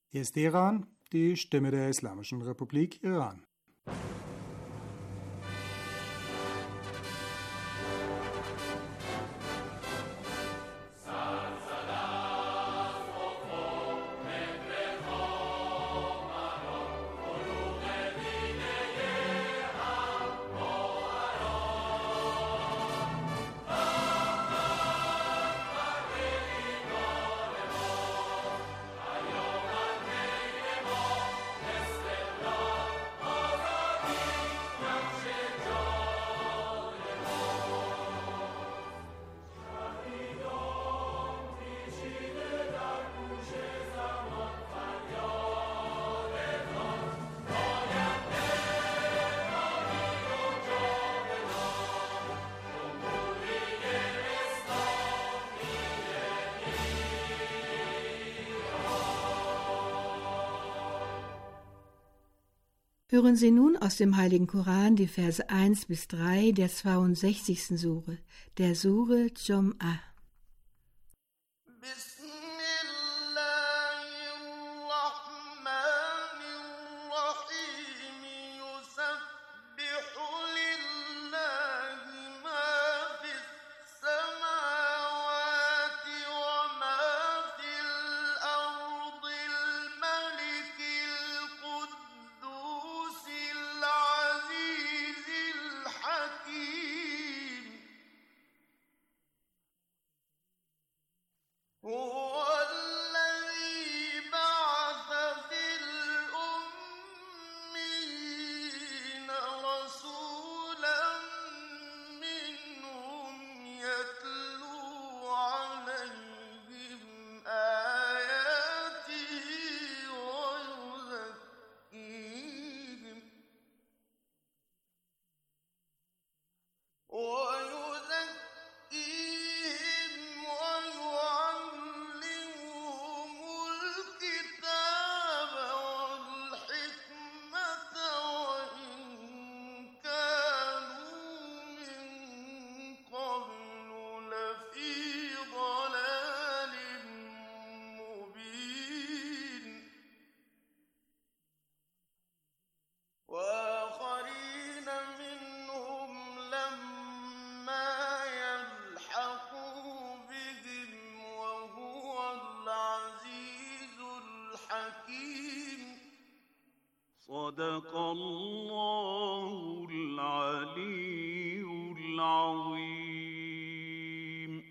Hier ist Iran, die Stimme der Islamischen Republik Iran. Hören Sie nun aus dem Heiligen Koran die Verse 1 bis 3 der 62. Sure, der Sure Jum'ah. صدق الله العلي العظيم.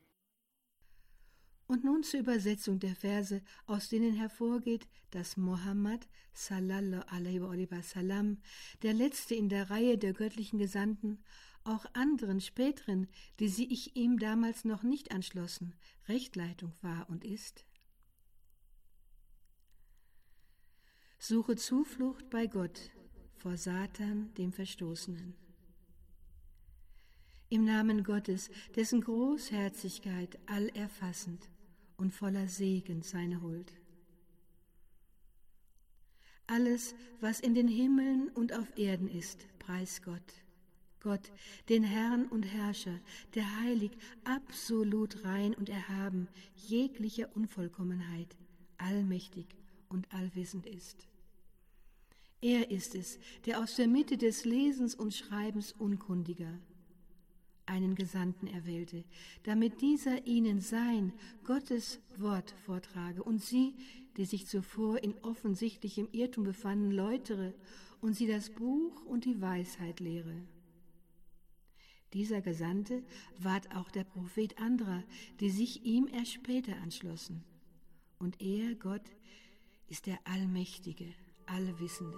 Und nun zur Übersetzung der Verse, aus denen hervorgeht, dass Mohammed sallallahu alaihi wa sallam, der letzte in der Reihe der göttlichen Gesandten, auch anderen späteren, die sich ihm damals noch nicht anschlossen, Rechtleitung war und ist. Suche Zuflucht bei Gott vor Satan, dem Verstoßenen. Im Namen Gottes, dessen Großherzigkeit allerfassend und voller Segen seine Huld. Alles, was in den Himmeln und auf Erden ist, preis Gott. Gott, den Herrn und Herrscher, der heilig, absolut rein und erhaben, jeglicher Unvollkommenheit, allmächtig und allwissend ist. Er ist es, der aus der Mitte des Lesens und Schreibens Unkundiger einen Gesandten erwählte, damit dieser ihnen sein, Gottes Wort vortrage und sie, die sich zuvor in offensichtlichem Irrtum befanden, läutere und sie das Buch und die Weisheit lehre. Dieser Gesandte ward auch der Prophet anderer, die sich ihm erst später anschlossen. Und er, Gott, ist der Allmächtige, Allwissende.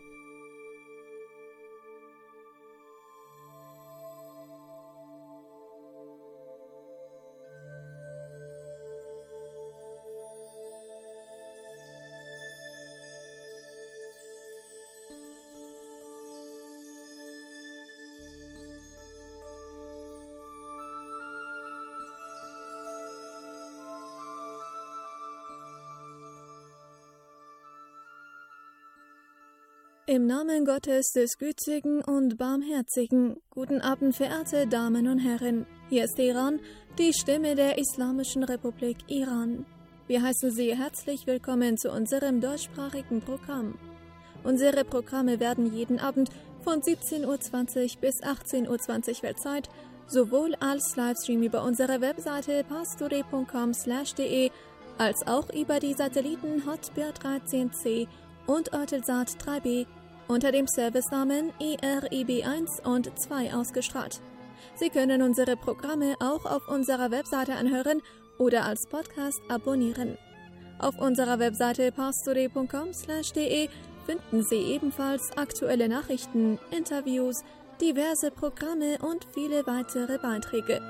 Im Namen Gottes des Gütigen und Barmherzigen, guten Abend, verehrte Damen und Herren. Hier ist Iran, die Stimme der Islamischen Republik Iran. Wir heißen Sie herzlich willkommen zu unserem deutschsprachigen Programm. Unsere Programme werden jeden Abend von 17:20 Uhr bis 18:20 Uhr Weltzeit sowohl als Livestream über unsere Webseite pastore.com/de als auch über die Satelliten Hotbird 13C und Eutelsat 3B unter dem Servicenamen ERIB1 und 2 ausgestrahlt. Sie können unsere Programme auch auf unserer Webseite anhören oder als Podcast abonnieren. Auf unserer Webseite pastore.com/de finden Sie ebenfalls aktuelle Nachrichten, Interviews, diverse Programme und viele weitere Beiträge.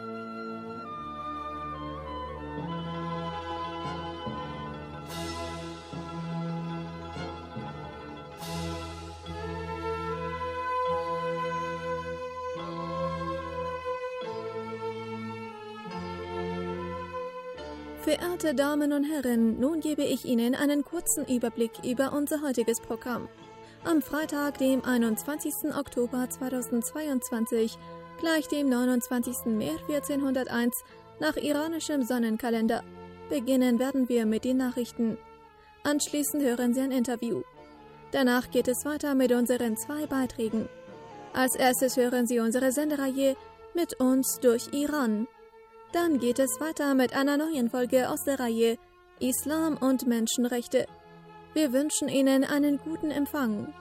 Verehrte Damen und Herren, nun gebe ich Ihnen einen kurzen Überblick über unser heutiges Programm. Am Freitag, dem 21. Oktober 2022, gleich dem 29. März 1401 nach iranischem Sonnenkalender, beginnen werden wir mit den Nachrichten. Anschließend hören Sie ein Interview. Danach geht es weiter mit unseren 2 Beiträgen. Als erstes hören Sie unsere Sendereihe Mit uns durch Iran. Dann geht es weiter mit einer neuen Folge aus der Reihe Islam und Menschenrechte. Wir wünschen Ihnen einen guten Empfang.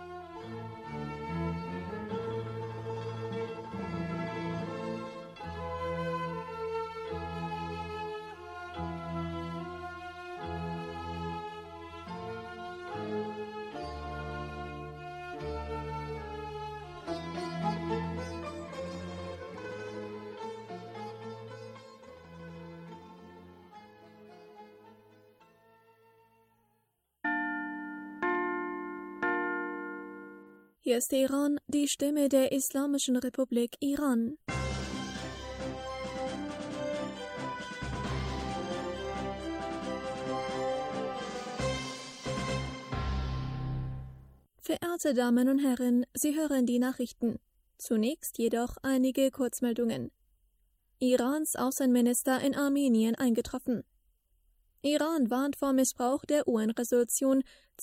Hier ist Teheran, die Stimme der Islamischen Republik Iran. Verehrte Damen und Herren, Sie hören die Nachrichten. Zunächst jedoch einige Kurzmeldungen. Irans Außenminister in Armenien eingetroffen. Iran warnt vor Missbrauch der UN-Resolution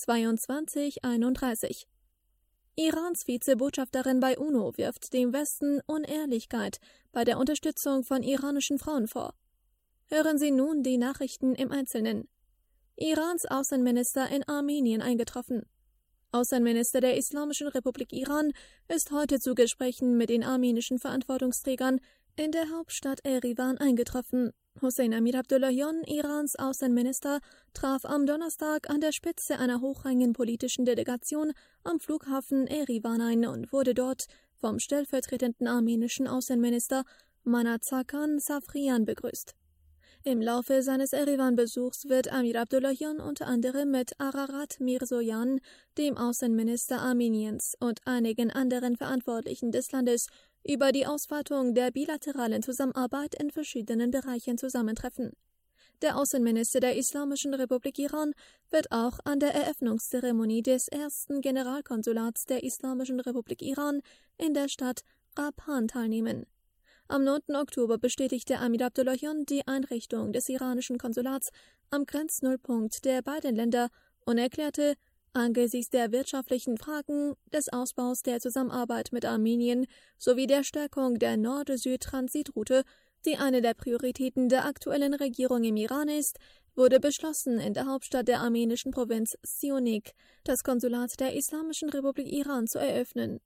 2231. Irans Vizebotschafterin bei UNO wirft dem Westen Unehrlichkeit bei der Unterstützung von iranischen Frauen vor. Hören Sie nun die Nachrichten im Einzelnen. Irans Außenminister in Armenien eingetroffen. Außenminister der Islamischen Republik Iran ist heute zu Gesprächen mit den armenischen Verantwortungsträgern in der Hauptstadt Erivan eingetroffen. Hossein Amir Abdullahian, Irans Außenminister, traf am Donnerstag an der Spitze einer hochrangigen politischen Delegation am Flughafen Erivan ein und wurde dort vom stellvertretenden armenischen Außenminister Manat-Sarkan Safrian begrüßt. Im Laufe seines Erivan-Besuchs wird Amir Abdullahian unter anderem mit Ararat Mirzoyan, dem Außenminister Armeniens, und einigen anderen Verantwortlichen des Landes über die Ausweitung der bilateralen Zusammenarbeit in verschiedenen Bereichen zusammentreffen. Der Außenminister der Islamischen Republik Iran wird auch an der Eröffnungszeremonie des ersten Generalkonsulats der Islamischen Republik Iran in der Stadt Rabhan teilnehmen. Am 9. Oktober bestätigte Amir Abdullahian die Einrichtung des iranischen Konsulats am Grenznullpunkt der beiden Länder und erklärte, angesichts der wirtschaftlichen Fragen, des Ausbaus der Zusammenarbeit mit Armenien sowie der Stärkung der Nord-Süd-Transitroute, die eine der Prioritäten der aktuellen Regierung im Iran ist, wurde beschlossen, in der Hauptstadt der armenischen Provinz Sionik das Konsulat der Islamischen Republik Iran zu eröffnen.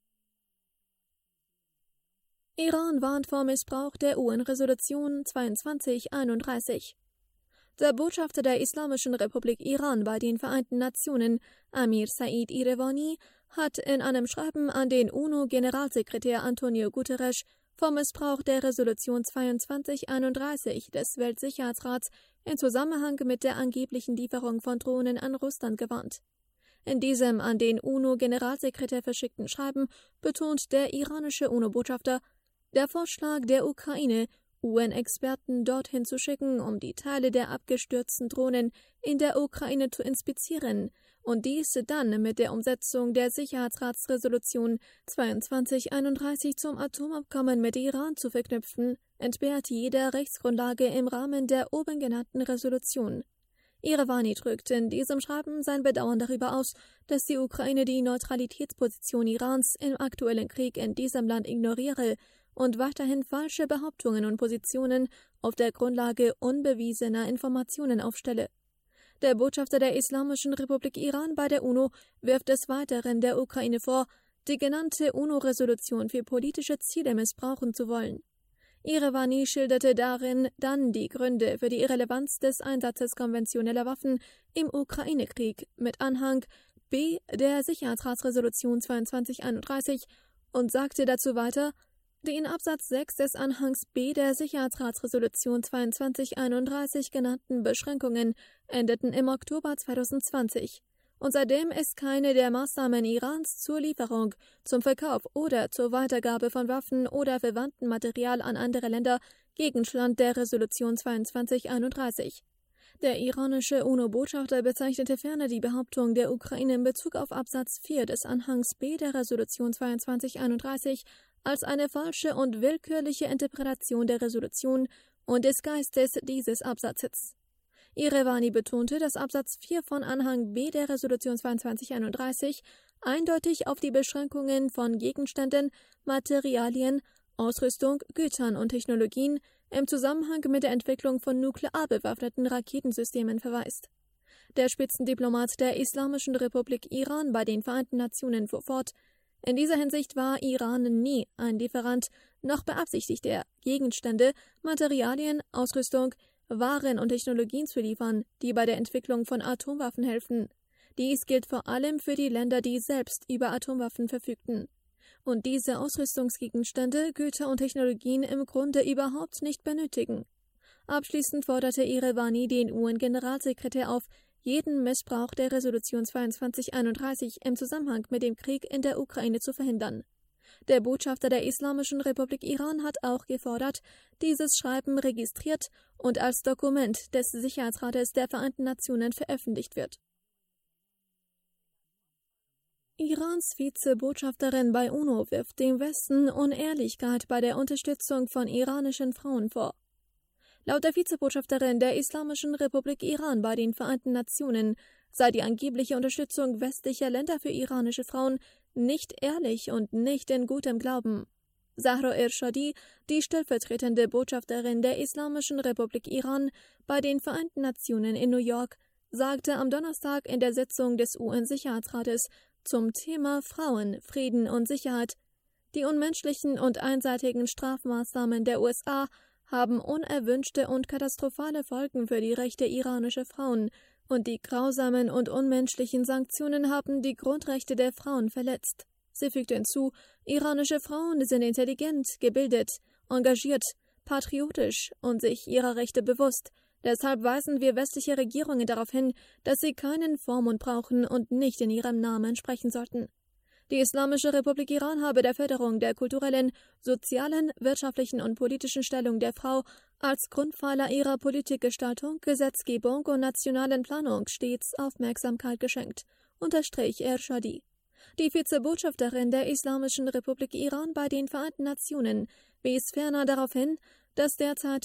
Iran warnt vor Missbrauch der UN-Resolution 2231. Der Botschafter der Islamischen Republik Iran bei den Vereinten Nationen, Amir Said Irevani, hat in einem Schreiben an den UNO-Generalsekretär Antonio Guterres vom Missbrauch der Resolution 2231 des Weltsicherheitsrats in Zusammenhang mit der angeblichen Lieferung von Drohnen an Russland gewarnt. In diesem an den UNO-Generalsekretär verschickten Schreiben betont der iranische UNO-Botschafter, der Vorschlag der Ukraine, UN-Experten dorthin zu schicken, um die Teile der abgestürzten Drohnen in der Ukraine zu inspizieren und dies dann mit der Umsetzung der Sicherheitsratsresolution 2231 zum Atomabkommen mit Iran zu verknüpfen, entbehrt jeder Rechtsgrundlage im Rahmen der oben genannten Resolution. Iravani drückt in diesem Schreiben sein Bedauern darüber aus, dass die Ukraine die Neutralitätsposition Irans im aktuellen Krieg in diesem Land ignoriere und weiterhin falsche Behauptungen und Positionen auf der Grundlage unbewiesener Informationen aufstelle. Der Botschafter der Islamischen Republik Iran bei der UNO wirft des Weiteren der Ukraine vor, die genannte UNO-Resolution für politische Ziele missbrauchen zu wollen. Iravani schilderte darin dann die Gründe für die Irrelevanz des Einsatzes konventioneller Waffen im Ukraine-Krieg mit Anhang B der Sicherheitsratsresolution 2231 und sagte dazu weiter, die in Absatz 6 des Anhangs B der Sicherheitsratsresolution 2231 genannten Beschränkungen endeten im Oktober 2020. Und seitdem ist keine der Maßnahmen Irans zur Lieferung, zum Verkauf oder zur Weitergabe von Waffen oder verwandtem Material an andere Länder Gegenstand der Resolution 2231. Der iranische UNO-Botschafter bezeichnete ferner die Behauptung der Ukraine in Bezug auf Absatz 4 des Anhangs B der Resolution 2231 als eine falsche und willkürliche Interpretation der Resolution und des Geistes dieses Absatzes. Iravani betonte, dass Absatz 4 von Anhang B der Resolution 2231 eindeutig auf die Beschränkungen von Gegenständen, Materialien, Ausrüstung, Gütern und Technologien im Zusammenhang mit der Entwicklung von nuklear bewaffneten Raketensystemen verweist. Der Spitzendiplomat der Islamischen Republik Iran bei den Vereinten Nationen fuhr fort, in dieser Hinsicht war Iran nie ein Lieferant, noch beabsichtigt er, Gegenstände, Materialien, Ausrüstung, Waren und Technologien zu liefern, die bei der Entwicklung von Atomwaffen helfen. Dies gilt vor allem für die Länder, die selbst über Atomwaffen verfügten und diese Ausrüstungsgegenstände, Güter und Technologien im Grunde überhaupt nicht benötigen. Abschließend forderte Iravani den UN-Generalsekretär auf, jeden Missbrauch der Resolution 2231 im Zusammenhang mit dem Krieg in der Ukraine zu verhindern. Der Botschafter der Islamischen Republik Iran hat auch gefordert, dieses Schreiben registriert und als Dokument des Sicherheitsrates der Vereinten Nationen veröffentlicht wird. Irans Vizebotschafterin bei UNO wirft dem Westen Unehrlichkeit bei der Unterstützung von iranischen Frauen vor. Laut der Vizebotschafterin der Islamischen Republik Iran bei den Vereinten Nationen sei die angebliche Unterstützung westlicher Länder für iranische Frauen nicht ehrlich und nicht in gutem Glauben. Zahra Ershadi, die stellvertretende Botschafterin der Islamischen Republik Iran bei den Vereinten Nationen in New York, sagte am Donnerstag in der Sitzung des UN-Sicherheitsrates zum Thema Frauen, Frieden und Sicherheit: Die unmenschlichen und einseitigen Strafmaßnahmen der USA haben unerwünschte und katastrophale Folgen für die Rechte iranischer Frauen, und die grausamen und unmenschlichen Sanktionen haben die Grundrechte der Frauen verletzt. Sie fügte hinzu, iranische Frauen sind intelligent, gebildet, engagiert, patriotisch und sich ihrer Rechte bewusst. Deshalb weisen wir westliche Regierungen darauf hin, dass sie keinen Vormund brauchen und nicht in ihrem Namen sprechen sollten. Die Islamische Republik Iran habe der Förderung der kulturellen, sozialen, wirtschaftlichen und politischen Stellung der Frau als Grundpfeiler ihrer Politikgestaltung, Gesetzgebung und nationalen Planung stets Aufmerksamkeit geschenkt, unterstrich Ershadi. Die Vizebotschafterin der Islamischen Republik Iran bei den Vereinten Nationen wies ferner darauf hin, dass derzeit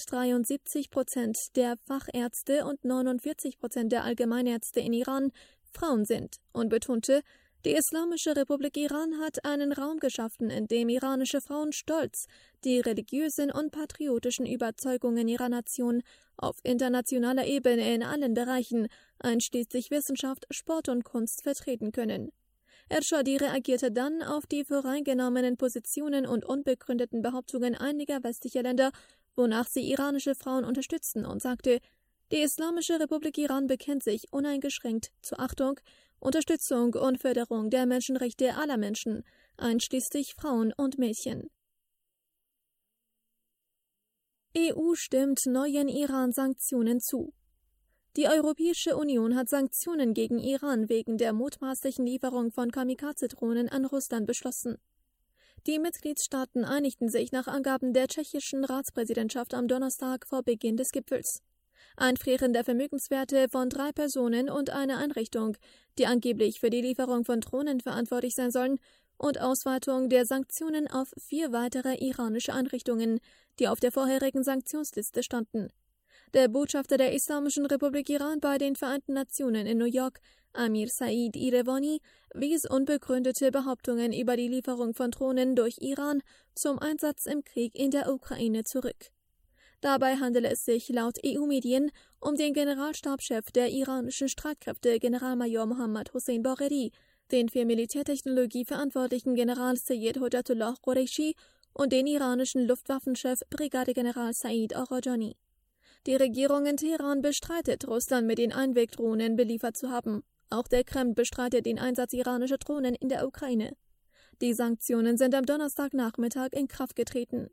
73% der Fachärzte und 49% der Allgemeinärzte in Iran Frauen sind und betonte, die Islamische Republik Iran hat einen Raum geschaffen, in dem iranische Frauen stolz die religiösen und patriotischen Überzeugungen ihrer Nation auf internationaler Ebene in allen Bereichen, einschließlich Wissenschaft, Sport und Kunst, vertreten können. Ershadi reagierte dann auf die voreingenommenen Positionen und unbegründeten Behauptungen einiger westlicher Länder, wonach sie iranische Frauen unterstützen, und sagte, die Islamische Republik Iran bekennt sich uneingeschränkt zur Achtung, Unterstützung und Förderung der Menschenrechte aller Menschen, einschließlich Frauen und Mädchen. EU stimmt neuen Iran-Sanktionen zu. Die Europäische Union hat Sanktionen gegen Iran wegen der mutmaßlichen Lieferung von Kamikaze-Drohnen an Russland beschlossen. Die Mitgliedstaaten einigten sich nach Angaben der tschechischen Ratspräsidentschaft am Donnerstag vor Beginn des Gipfels. Einfrieren der Vermögenswerte von 3 Personen und einer Einrichtung, die angeblich für die Lieferung von Drohnen verantwortlich sein sollen, und Ausweitung der Sanktionen auf 4 weitere iranische Einrichtungen, die auf der vorherigen Sanktionsliste standen. Der Botschafter der Islamischen Republik Iran bei den Vereinten Nationen in New York, Amir Said Irevani, wies unbegründete Behauptungen über die Lieferung von Drohnen durch Iran zum Einsatz im Krieg in der Ukraine zurück. Dabei handele es sich laut EU-Medien um den Generalstabschef der iranischen Streitkräfte, Generalmajor Mohammad Hossein Bagheri, den für Militärtechnologie verantwortlichen General Seyed Hojatullah Qureshi und den iranischen Luftwaffenchef Brigadegeneral Said Arajani. Die Regierung in Teheran bestreitet, Russland mit den Einwegdrohnen beliefert zu haben. Auch der Kreml bestreitet den Einsatz iranischer Drohnen in der Ukraine. Die Sanktionen sind am Donnerstagnachmittag in Kraft getreten.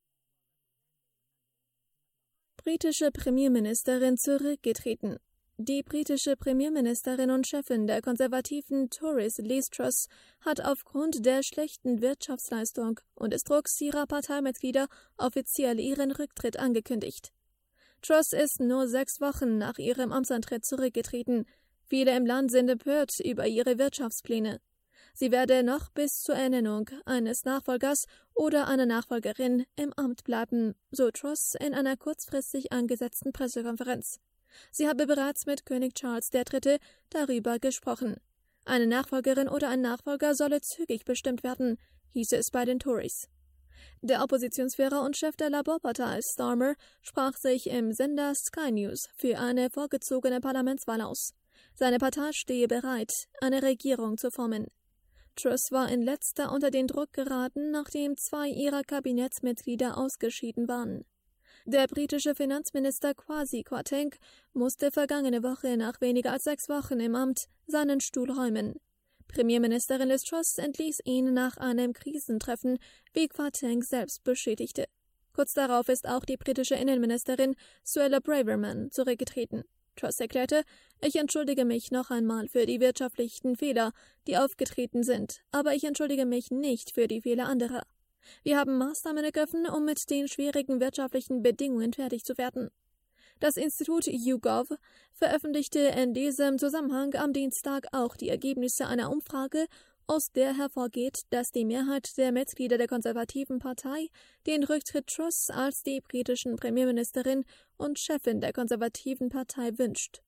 Britische Premierministerin zurückgetreten. Die britische Premierministerin und Chefin der konservativen Tories Liz Truss hat aufgrund der schlechten Wirtschaftsleistung und des Drucks ihrer Parteimitglieder offiziell ihren Rücktritt angekündigt. Truss ist nur 6 Wochen nach ihrem Amtsantritt zurückgetreten. Viele im Land sind empört über ihre Wirtschaftspläne. Sie werde noch bis zur Ernennung eines Nachfolgers oder einer Nachfolgerin im Amt bleiben, so Truss in einer kurzfristig angesetzten Pressekonferenz. Sie habe bereits mit König Charles III. Darüber gesprochen. Eine Nachfolgerin oder ein Nachfolger solle zügig bestimmt werden, hieß es bei den Tories. Der Oppositionsführer und Chef der Labour-Partei Starmer sprach sich im Sender Sky News für eine vorgezogene Parlamentswahl aus. Seine Partei stehe bereit, eine Regierung zu formen. Truss war in letzter unter den Druck geraten, nachdem 2 ihrer Kabinettsmitglieder ausgeschieden waren. Der britische Finanzminister Kwasi Kwarteng musste vergangene Woche nach weniger als 6 Wochen im Amt seinen Stuhl räumen. Premierministerin Liz Truss entließ ihn nach einem Krisentreffen, wie Kwarteng selbst bestätigte. Kurz darauf ist auch die britische Innenministerin Suella Braverman zurückgetreten. Truss erklärte: Ich entschuldige mich noch einmal für die wirtschaftlichen Fehler, die aufgetreten sind, aber ich entschuldige mich nicht für die Fehler anderer. Wir haben Maßnahmen ergriffen, um mit den schwierigen wirtschaftlichen Bedingungen fertig zu werden. Das Institut YouGov veröffentlichte in diesem Zusammenhang am Dienstag auch die Ergebnisse einer Umfrage, aus der hervorgeht, dass die Mehrheit der Mitglieder der konservativen Partei den Rücktritt Truss als die britischen Premierministerin und Chefin der konservativen Partei wünscht.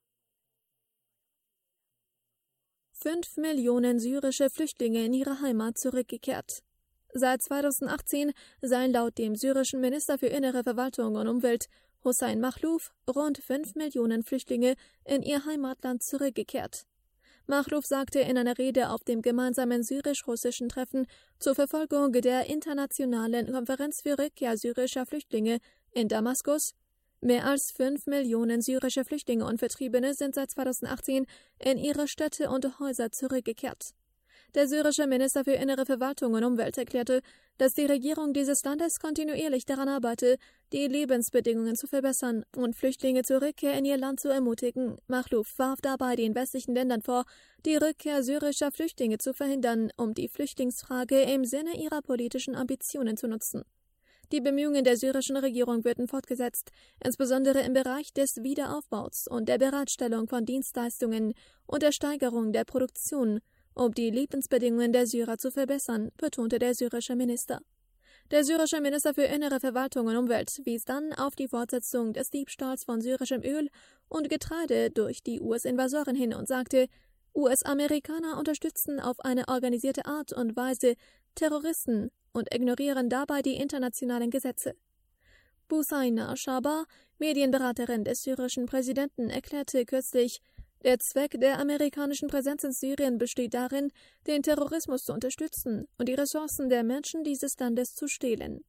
5 Millionen syrische Flüchtlinge in ihre Heimat zurückgekehrt. Seit 2018 seien laut dem syrischen Minister für Innere Verwaltung und Umwelt, Hossein Makhlouf, rund 5 Millionen Flüchtlinge in ihr Heimatland zurückgekehrt. Makhlouf sagte in einer Rede auf dem gemeinsamen syrisch-russischen Treffen zur Verfolgung der Internationalen Konferenz für Rückkehr syrischer Flüchtlinge in Damaskus: Mehr als 5 Millionen syrische Flüchtlinge und Vertriebene sind seit 2018 in ihre Städte und Häuser zurückgekehrt. Der syrische Minister für Innere Verwaltung und Umwelt erklärte, dass die Regierung dieses Landes kontinuierlich daran arbeite, die Lebensbedingungen zu verbessern und Flüchtlinge zur Rückkehr in ihr Land zu ermutigen. Makhlouf warf dabei den westlichen Ländern vor, die Rückkehr syrischer Flüchtlinge zu verhindern, um die Flüchtlingsfrage im Sinne ihrer politischen Ambitionen zu nutzen. Die Bemühungen der syrischen Regierung würden fortgesetzt, insbesondere im Bereich des Wiederaufbaus und der Bereitstellung von Dienstleistungen und der Steigerung der Produktion, um die Lebensbedingungen der Syrer zu verbessern, betonte der syrische Minister. Der syrische Minister für Innere Verwaltung und Umwelt wies dann auf die Fortsetzung des Diebstahls von syrischem Öl und Getreide durch die US-Invasoren hin und sagte, US-Amerikaner unterstützen auf eine organisierte Art und Weise Terroristen und ignorieren dabei die internationalen Gesetze. Busaina Shaba, Medienberaterin des syrischen Präsidenten, erklärte kürzlich, der Zweck der amerikanischen Präsenz in Syrien besteht darin, den Terrorismus zu unterstützen und die Ressourcen der Menschen dieses Landes zu stehlen.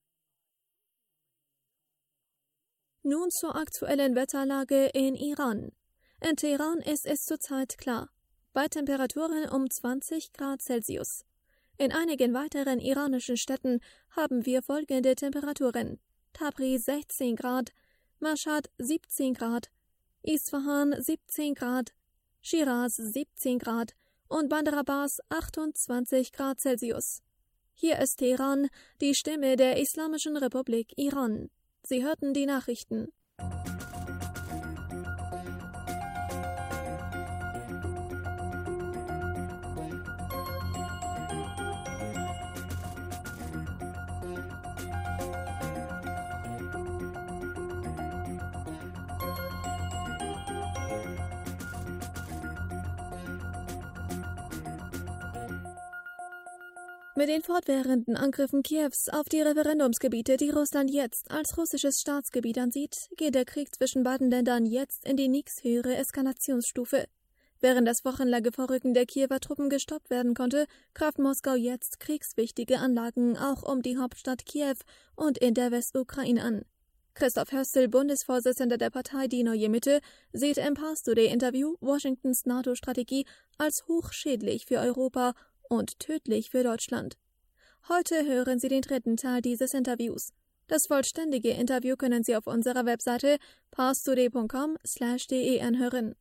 Nun zur aktuellen Wetterlage in Iran. In Teheran ist es zurzeit klar, bei Temperaturen um 20 Grad Celsius. In einigen weiteren iranischen Städten haben wir folgende Temperaturen: Tabriz 16 Grad, Mashhad 17 Grad, Isfahan 17 Grad, Shiraz 17 Grad und Bandar Abbas 28 Grad Celsius. Hier ist Teheran, die Stimme der Islamischen Republik Iran. Sie hörten die Nachrichten. Mit den fortwährenden Angriffen Kiews auf die Referendumsgebiete, die Russland jetzt als russisches Staatsgebiet ansieht, geht der Krieg zwischen beiden Ländern jetzt in die nächsthöhere Eskalationsstufe. Während das wochenlange Vorrücken der Kiewer Truppen gestoppt werden konnte, greift Moskau jetzt kriegswichtige Anlagen auch um die Hauptstadt Kiew und in der Westukraine an. Christoph Hössel, Bundesvorsitzender der Partei Die Neue Mitte, sieht im Pars-Today-Interview Washingtons NATO-Strategie als hochschädlich für Europa und tödlich für Deutschland. Heute hören Sie den dritten Teil dieses Interviews. Das vollständige Interview können Sie auf unserer Webseite parstoday.com/de anhören.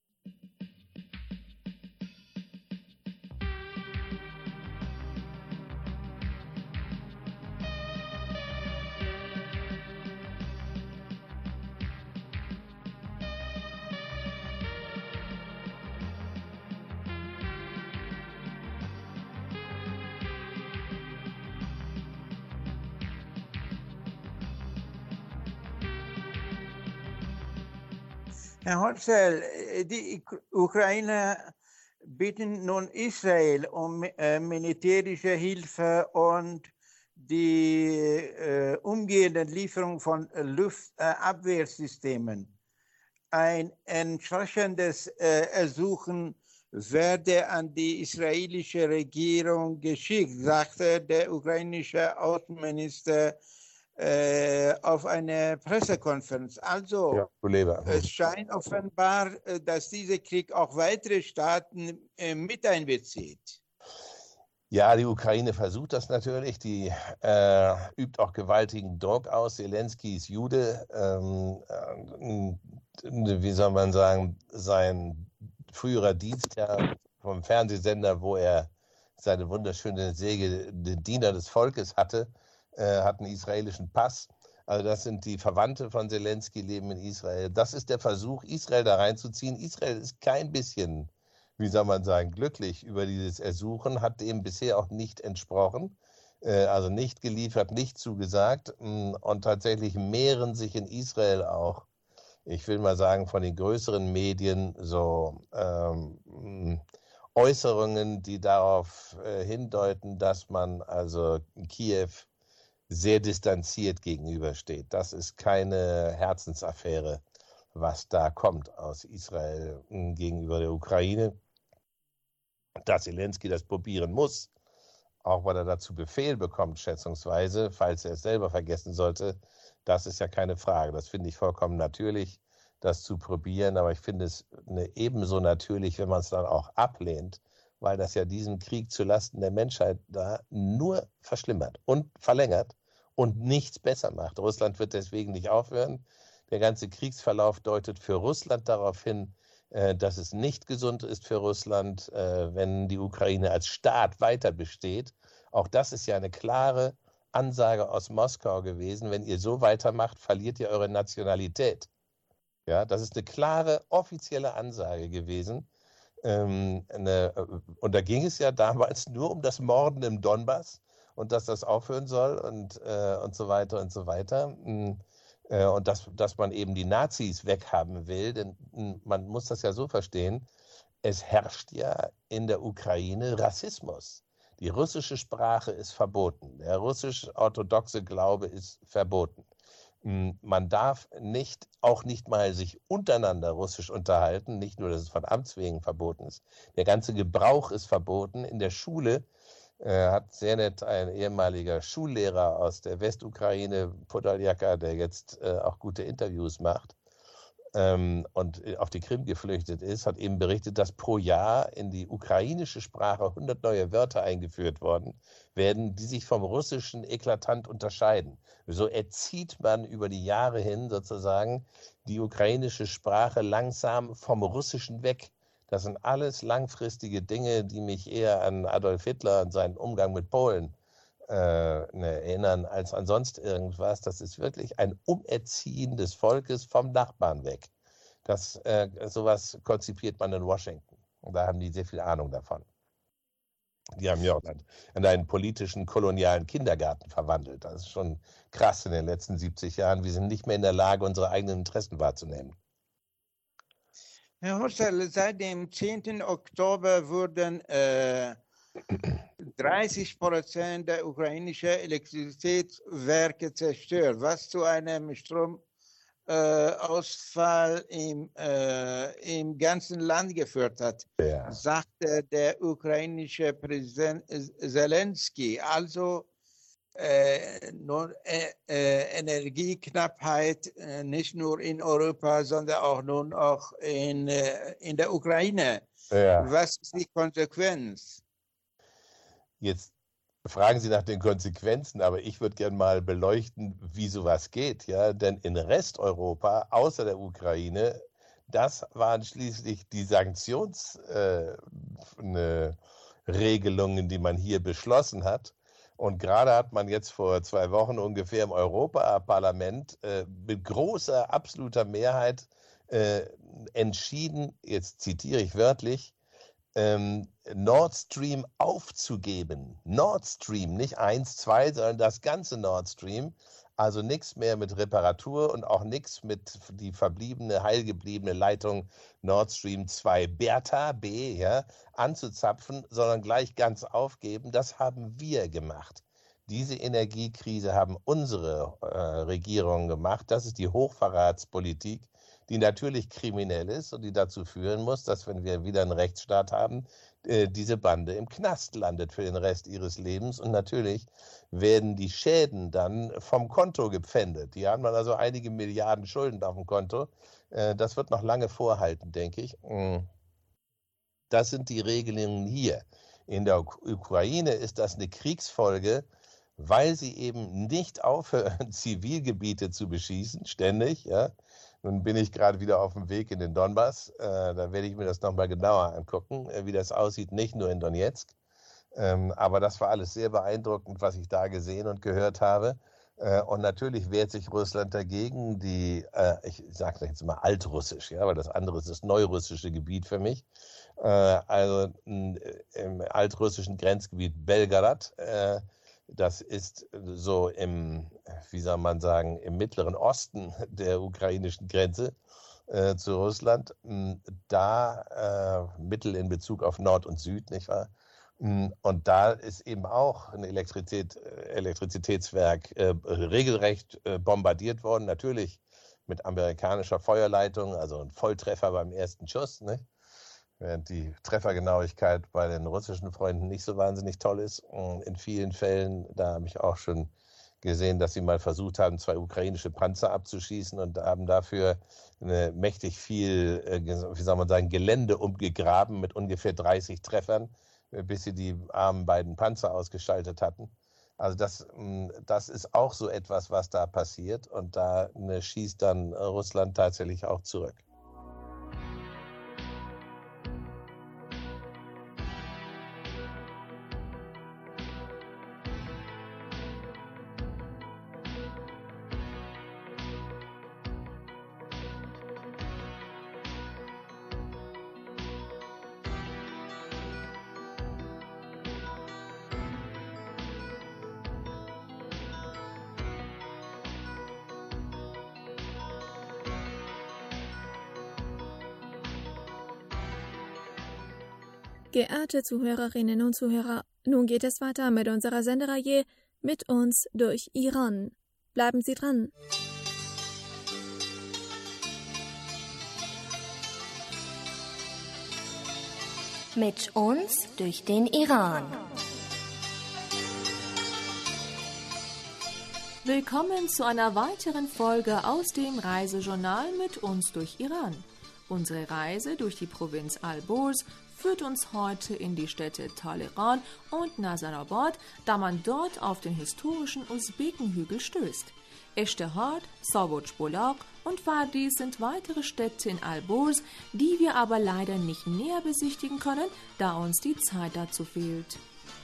Herr Holzel, die Ukrainer bitten nun Israel um militärische Hilfe und die umgehende Lieferung von Luftabwehrsystemen. Ein entsprechendes Ersuchen werde an die israelische Regierung geschickt, sagte der ukrainische Außenminister auf einer Pressekonferenz. Also ja, es scheint offenbar, dass dieser Krieg auch weitere Staaten mit einbezieht. Ja, die Ukraine versucht das natürlich. Die übt auch gewaltigen Druck aus. Zelensky ist Jude. Wie soll man sagen, sein früherer Dienstherr vom Fernsehsender, wo er seine wunderschöne Säge, den Diener des Volkes hatte, hat einen israelischen Pass. Also das sind die Verwandte von Zelensky, leben in Israel. Das ist der Versuch, Israel da reinzuziehen. Israel ist kein bisschen, wie soll man sagen, glücklich über dieses Ersuchen, hat dem bisher auch nicht entsprochen, also nicht geliefert, nicht zugesagt. Und tatsächlich mehren sich in Israel auch, ich will mal sagen, von den größeren Medien so Äußerungen, die darauf hindeuten, dass man also Kiew sehr distanziert gegenübersteht. Das ist keine Herzensaffäre, was da kommt aus Israel gegenüber der Ukraine. Dass Zelensky das probieren muss, auch weil er dazu Befehl bekommt, schätzungsweise, falls er es selber vergessen sollte, das ist ja keine Frage. Das finde ich vollkommen natürlich, das zu probieren, aber ich finde es ebenso natürlich, wenn man es dann auch ablehnt, weil das ja diesen Krieg zulasten der Menschheit da nur verschlimmert und verlängert und nichts besser macht. Russland wird deswegen nicht aufhören. Der ganze Kriegsverlauf deutet für Russland darauf hin, dass es nicht gesund ist für Russland, wenn die Ukraine als Staat weiter besteht. Auch das ist ja eine klare Ansage aus Moskau gewesen. Wenn ihr so weitermacht, verliert ihr eure Nationalität. Ja, das ist eine klare offizielle Ansage gewesen. Und da ging es ja damals nur um das Morden im Donbass und dass das aufhören soll und so weiter und so weiter. Und dass man eben die Nazis weghaben will, denn man muss das ja so verstehen, es herrscht ja in der Ukraine Rassismus. Die russische Sprache ist verboten, der russisch-orthodoxe Glaube ist verboten. Man darf auch nicht mal sich untereinander russisch unterhalten, nicht nur, dass es von Amts wegen verboten ist. Der ganze Gebrauch ist verboten. In der Schule hat sehr nett ein ehemaliger Schullehrer aus der Westukraine, Podoljaka, der jetzt auch gute Interviews macht und auf die Krim geflüchtet ist, hat eben berichtet, dass pro Jahr in die ukrainische Sprache 100 neue Wörter eingeführt werden, die sich vom Russischen eklatant unterscheiden. So erzieht man über die Jahre hin sozusagen die ukrainische Sprache langsam vom Russischen weg. Das sind alles langfristige Dinge, die mich eher an Adolf Hitler und seinen Umgang mit Polen erinnern, als an sonst irgendwas. Das ist wirklich ein Umerziehen des Volkes vom Nachbarn weg. Sowas konzipiert man in Washington. Und da haben die sehr viel Ahnung davon. Die haben ja auch an einen politischen, kolonialen Kindergarten verwandelt. Das ist schon krass in den letzten 70 Jahren. Wir sind nicht mehr in der Lage, unsere eigenen Interessen wahrzunehmen. Herr Holzel, seit dem 10. Oktober wurden 30% der ukrainischen Elektrizitätswerke zerstört, was zu einem Stromausfall im ganzen Land geführt hat, sagte der ukrainische Präsident Zelensky. Also Energieknappheit nicht nur in Europa, sondern auch nun auch in der Ukraine. Ja. Was ist die Konsequenz? Jetzt fragen Sie nach den Konsequenzen, aber ich würde gerne mal beleuchten, wie sowas geht. Ja? Denn in Resteuropa, außer der Ukraine, das waren schließlich die Sanktionsregelungen, die man hier beschlossen hat. Und gerade hat man jetzt vor 2 Wochen ungefähr im Europaparlament mit großer, absoluter Mehrheit entschieden, jetzt zitiere ich wörtlich, Nord Stream aufzugeben. Nord Stream, nicht 1, 2, sondern das ganze Nord Stream. Also nichts mehr mit Reparatur und auch nichts mit die heilgebliebene Leitung Nord Stream 2 Bertha B, ja, anzuzapfen, sondern gleich ganz aufgeben. Das haben wir gemacht. Diese Energiekrise haben unsere Regierungen gemacht. Das ist die Hochverratspolitik, die natürlich kriminell ist und die dazu führen muss, dass, wenn wir wieder einen Rechtsstaat haben, diese Bande im Knast landet für den Rest ihres Lebens. Und natürlich werden die Schäden dann vom Konto gepfändet. Die haben dann also einige Milliarden Schulden auf dem Konto. Das wird noch lange vorhalten, denke ich. Das sind die Regelungen hier. In der Ukraine ist das eine Kriegsfolge, weil sie eben nicht aufhören, Zivilgebiete zu beschießen, ständig. Ja. Nun bin ich gerade wieder auf dem Weg in den Donbass. Da werde ich mir das nochmal genauer angucken, wie das aussieht, nicht nur in Donetsk. Aber das war alles sehr beeindruckend, was ich da gesehen und gehört habe. Und natürlich wehrt sich Russland dagegen, ich sage jetzt mal altrussisch, ja, weil das andere ist das neurussische Gebiet für mich. Also im altrussischen Grenzgebiet Belgorod. Das ist so im Mittleren Osten der ukrainischen Grenze zu Russland. Da Mittel in Bezug auf Nord und Süd, nicht wahr? Und da ist eben auch ein Elektrizitätswerk regelrecht bombardiert worden. Natürlich mit amerikanischer Feuerleitung, also ein Volltreffer beim ersten Schuss, ne? Während die Treffergenauigkeit bei den russischen Freunden nicht so wahnsinnig toll ist. In vielen Fällen, da habe ich auch schon gesehen, dass sie mal versucht haben, 2 ukrainische Panzer abzuschießen und haben dafür mächtig viel, Gelände umgegraben mit ungefähr 30 Treffern, bis sie die armen beiden Panzer ausgeschaltet hatten. Also das ist auch so etwas, was da passiert, und da schießt dann Russland tatsächlich auch zurück. Geehrte Zuhörerinnen und Zuhörer, nun geht es weiter mit unserer Sendereihe Mit uns durch Iran. Bleiben Sie dran. Mit uns durch den Iran. Willkommen zu einer weiteren Folge aus dem Reisejournal Mit uns durch Iran. Unsere Reise durch die Provinz Alborz führt uns heute in die Städte Talegan und Nazarabad, da man dort auf den historischen Usbekenhügel stößt. Eshtehar, Savoj-Bolak und Fardi sind weitere Städte in Alborz, die wir aber leider nicht näher besichtigen können, da uns die Zeit dazu fehlt.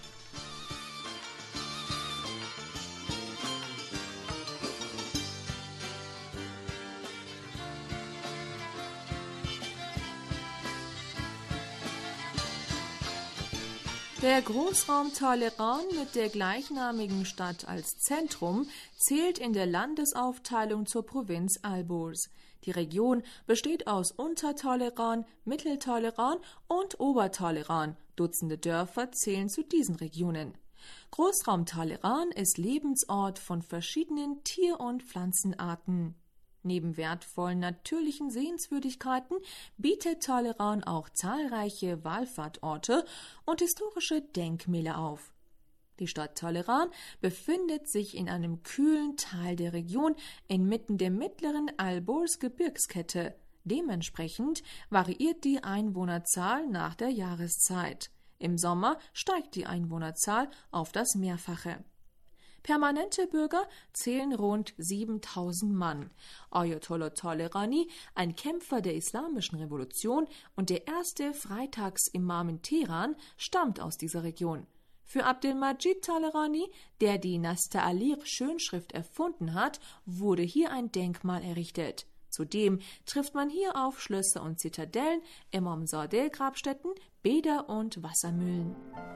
Der Großraum Talegan mit der gleichnamigen Stadt als Zentrum zählt in der Landesaufteilung zur Provinz Alborz. Die Region besteht aus Untertaleran, Mitteltaleran und Obertaleran. Dutzende Dörfer zählen zu diesen Regionen. Großraum Taleran ist Lebensort von verschiedenen Tier- und Pflanzenarten. Neben wertvollen natürlichen Sehenswürdigkeiten bietet Taleran auch zahlreiche Wallfahrtorte und historische Denkmäler auf. Die Stadt Taleran befindet sich in einem kühlen Teil der Region inmitten der mittleren Alborz-Gebirgskette. Dementsprechend variiert die Einwohnerzahl nach der Jahreszeit. Im Sommer steigt die Einwohnerzahl auf das Mehrfache. Permanente Bürger zählen rund 7000 Mann. Ayatollah Talerani, ein Kämpfer der Islamischen Revolution und der erste Freitagsimam in Teheran, stammt aus dieser Region. Für Abdelmajid Talerani, der die Nasta'alir-Schönschrift erfunden hat, wurde hier ein Denkmal errichtet. Zudem trifft man hier auf Schlösser und Zitadellen, Imamzadeh-Grabstätten, Bäder und Wassermühlen.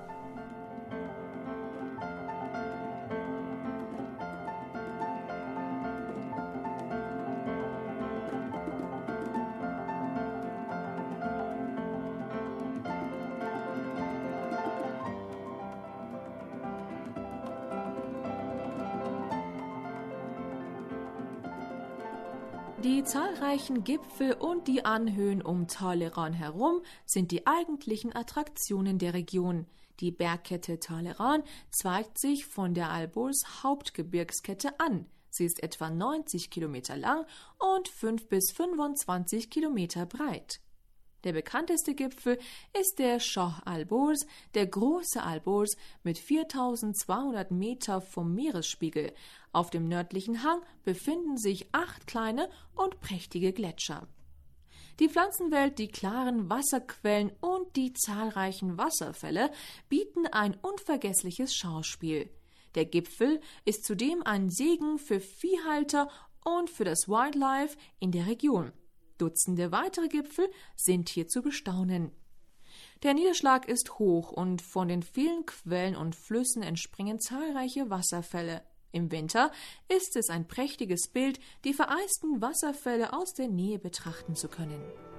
Die zahlreichen Gipfel und die Anhöhen um Taleran herum sind die eigentlichen Attraktionen der Region. Die Bergkette Taleran zweigt sich von der Alborz Hauptgebirgskette an. Sie ist etwa 90 Kilometer lang und 5 bis 25 Kilometer breit. Der bekannteste Gipfel ist der Shah Alborz, der große Alborz mit 4200 Meter vom Meeresspiegel. Auf dem nördlichen Hang befinden sich 8 kleine und prächtige Gletscher. Die Pflanzenwelt, die klaren Wasserquellen und die zahlreichen Wasserfälle bieten ein unvergessliches Schauspiel. Der Gipfel ist zudem ein Segen für Viehhalter und für das Wildlife in der Region. Dutzende weitere Gipfel sind hier zu bestaunen. Der Niederschlag ist hoch und von den vielen Quellen und Flüssen entspringen zahlreiche Wasserfälle. Im Winter ist es ein prächtiges Bild, die vereisten Wasserfälle aus der Nähe betrachten zu können.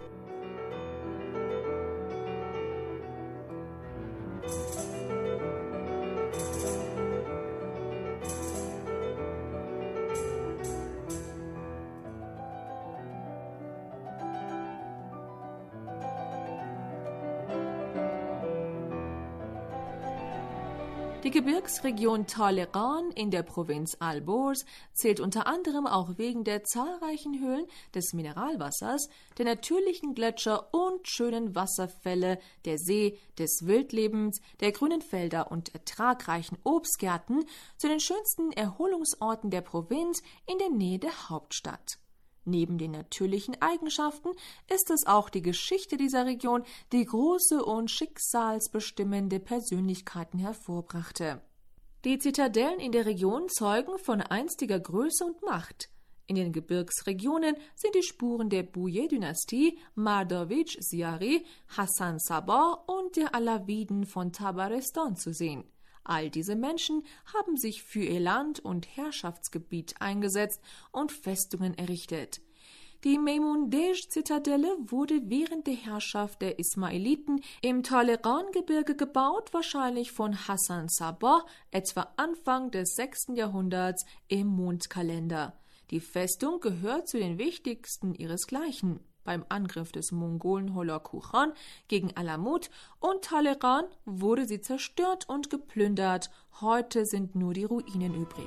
Die Gebirgsregion Taleran in der Provinz Alborz zählt unter anderem auch wegen der zahlreichen Höhlen des Mineralwassers, der natürlichen Gletscher und schönen Wasserfälle, der See, des Wildlebens, der grünen Felder und ertragreichen Obstgärten zu den schönsten Erholungsorten der Provinz in der Nähe der Hauptstadt. Neben den natürlichen Eigenschaften ist es auch die Geschichte dieser Region, die große und schicksalsbestimmende Persönlichkeiten hervorbrachte. Die Zitadellen in der Region zeugen von einstiger Größe und Macht. In den Gebirgsregionen sind die Spuren der Buyid-Dynastie, Mardovic-Ziari, Hassan Sabah und der Alawiden von Tabaristan zu sehen. All diese Menschen haben sich für ihr Land und Herrschaftsgebiet eingesetzt und Festungen errichtet. Die Meimundej-Zitadelle wurde während der Herrschaft der Ismailiten im Taleran-Gebirge gebaut, wahrscheinlich von Hassan Sabah, etwa Anfang des 6. Jahrhunderts im Mondkalender. Die Festung gehört zu den wichtigsten ihresgleichen. Beim Angriff des Mongolen Hulagu Khan gegen Alamut und Taleran wurde sie zerstört und geplündert. Heute sind nur die Ruinen übrig.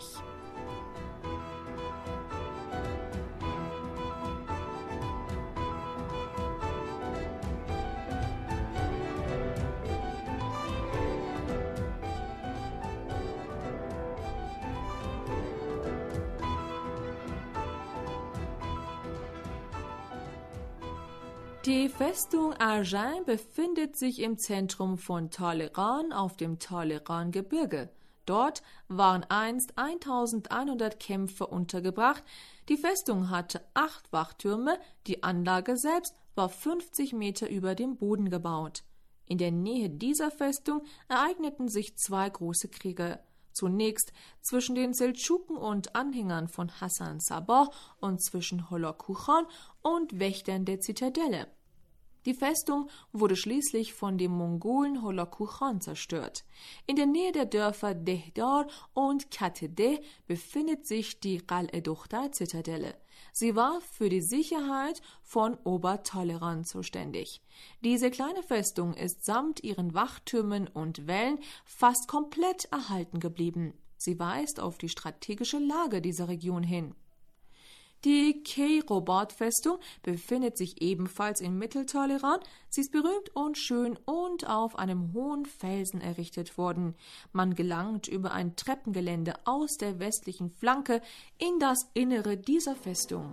Die Festung Arjain befindet sich im Zentrum von Taleran auf dem Taleran-Gebirge. Dort waren einst 1100 Kämpfer untergebracht. Die Festung hatte 8 Wachtürme, die Anlage selbst war 50 Meter über dem Boden gebaut. In der Nähe dieser Festung ereigneten sich 2 große Kriege. Zunächst zwischen den Seldschuken und Anhängern von Hassan Sabah und zwischen Holoku Khan und Wächtern der Zitadelle. Die Festung wurde schließlich von dem Mongolen Holoku Khan zerstört. In der Nähe der Dörfer Dehdar und Katedeh befindet sich die Qal'e-Dukhtar-Zitadelle. Sie war für die Sicherheit von Obertaleran zuständig. Diese kleine Festung ist samt ihren Wachtürmen und Wällen fast komplett erhalten geblieben. Sie weist auf die strategische Lage dieser Region hin. Die Keyrobat-Festung befindet sich ebenfalls in Mitteltaleran. Sie ist berühmt und schön und auf einem hohen Felsen errichtet worden. Man gelangt über ein Treppengelände aus der westlichen Flanke in das Innere dieser Festung.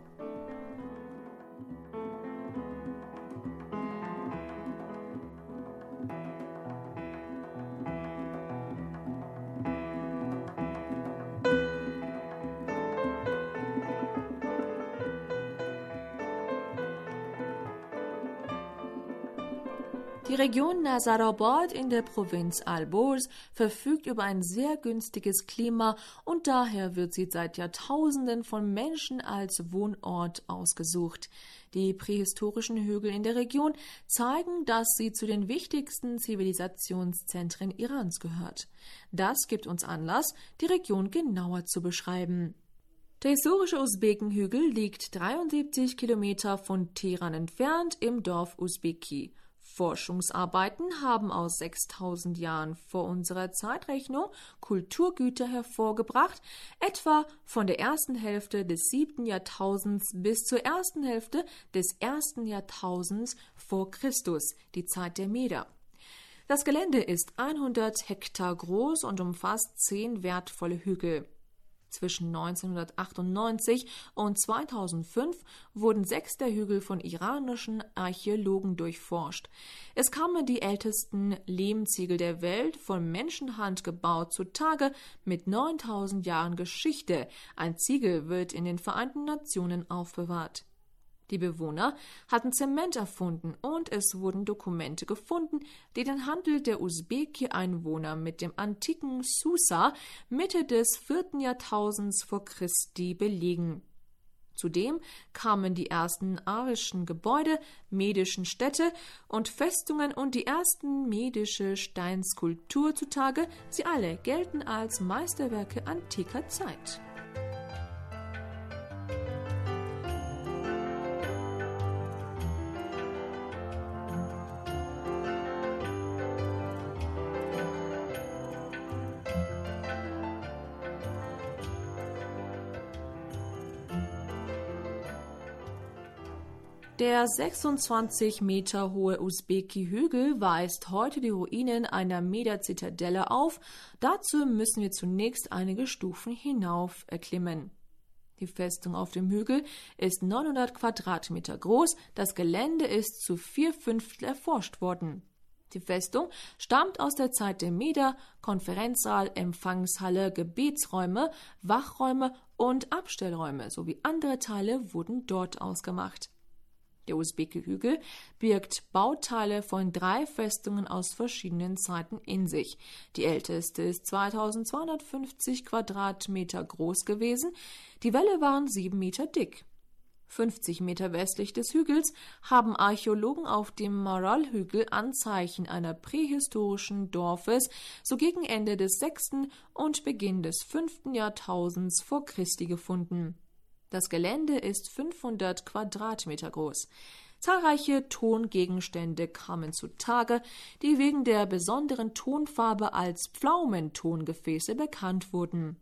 Die Region Nazarabad in der Provinz Alborz verfügt über ein sehr günstiges Klima und daher wird sie seit Jahrtausenden von Menschen als Wohnort ausgesucht. Die prähistorischen Hügel in der Region zeigen, dass sie zu den wichtigsten Zivilisationszentren Irans gehört. Das gibt uns Anlass, die Region genauer zu beschreiben. Der historische Usbekenhügel liegt 73 Kilometer von Teheran entfernt im Dorf Usbeki. Forschungsarbeiten haben aus 6000 Jahren vor unserer Zeitrechnung Kulturgüter hervorgebracht, etwa von der ersten Hälfte des 7. Jahrtausends bis zur ersten Hälfte des 1. Jahrtausends vor Christus, die Zeit der Meder. Das Gelände ist 100 Hektar groß und umfasst 10 wertvolle Hügel. Zwischen 1998 und 2005 wurden 6 der Hügel von iranischen Archäologen durchforscht. Es kamen die ältesten Lehmziegel der Welt von Menschenhand gebaut zutage mit 9000 Jahren Geschichte. Ein Ziegel wird in den Vereinten Nationen aufbewahrt. Die Bewohner hatten Zement erfunden und es wurden Dokumente gefunden, die den Handel der Usbeki-Einwohner mit dem antiken Susa Mitte des 4. Jahrtausends vor Christi belegen. Zudem kamen die ersten arischen Gebäude, medischen Städte und Festungen und die ersten medische Steinskulptur zutage. Sie alle gelten als Meisterwerke antiker Zeit. Der 26 Meter hohe Usbeki-Hügel weist heute die Ruinen einer Meder-Zitadelle auf. Dazu müssen wir zunächst einige Stufen hinauf erklimmen. Die Festung auf dem Hügel ist 900 Quadratmeter groß. Das Gelände ist zu 4/5 erforscht worden. Die Festung stammt aus der Zeit der Meder. Konferenzsaal, Empfangshalle, Gebetsräume, Wachräume und Abstellräume sowie andere Teile wurden dort ausgemacht. Der Usbeki-Hügel birgt Bauteile von 3 Festungen aus verschiedenen Zeiten in sich. Die älteste ist 2250 Quadratmeter groß gewesen. Die Wälle waren 7 Meter dick. 50 Meter westlich des Hügels haben Archäologen auf dem Maral-Hügel Anzeichen einer prähistorischen Dorfes so gegen Ende des 6. und Beginn des 5. Jahrtausends vor Christi gefunden. Das Gelände ist 500 Quadratmeter groß. Zahlreiche Tongegenstände kamen zutage, die wegen der besonderen Tonfarbe als Pflaumentongefäße bekannt wurden.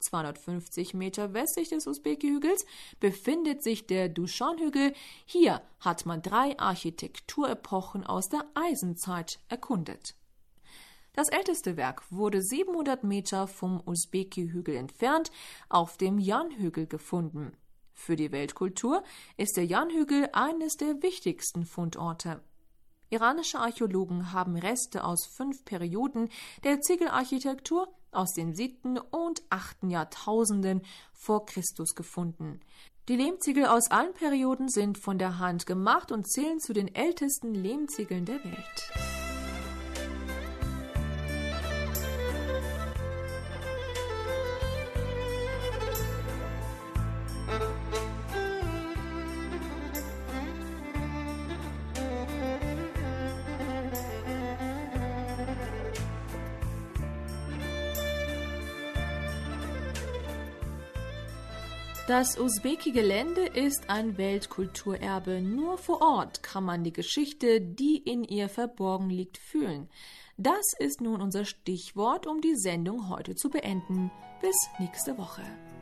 250 Meter westlich des Usbeki-Hügels befindet sich der Dushan-Hügel. Hier hat man 3 Architekturepochen aus der Eisenzeit erkundet. Das älteste Werk wurde 700 Meter vom Usbeki-Hügel entfernt auf dem Jan-Hügel gefunden. Für die Weltkultur ist der Jan-Hügel eines der wichtigsten Fundorte. Iranische Archäologen haben Reste aus 5 Perioden der Ziegelarchitektur aus den 7. und 8. Jahrtausenden vor Christus gefunden. Die Lehmziegel aus allen Perioden sind von der Hand gemacht und zählen zu den ältesten Lehmziegeln der Welt. Das Usbeki-Gelände ist ein Weltkulturerbe. Nur vor Ort kann man die Geschichte, die in ihr verborgen liegt, fühlen. Das ist nun unser Stichwort, um die Sendung heute zu beenden. Bis nächste Woche.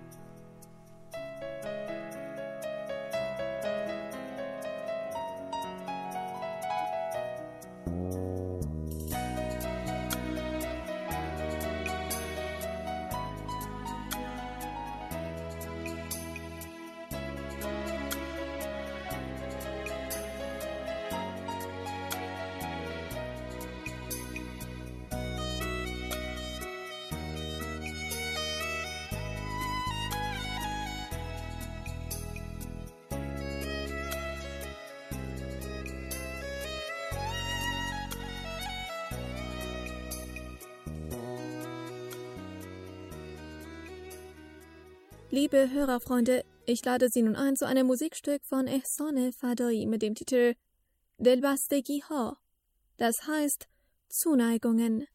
Liebe Hörerfreunde, ich lade Sie nun ein zu einem Musikstück von Ehsane Fadai mit dem Titel Delbastegi Ha, das heißt Zuneigungen.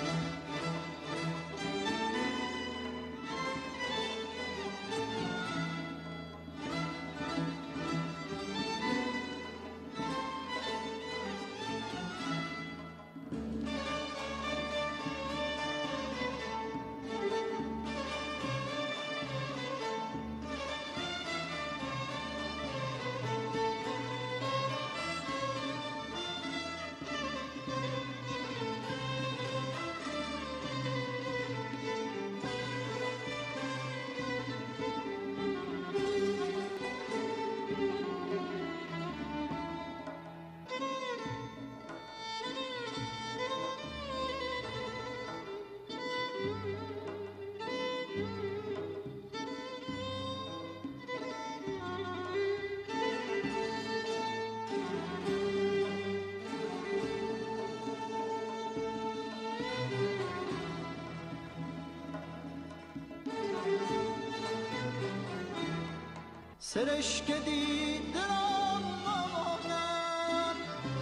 سرشک دیدم مامانم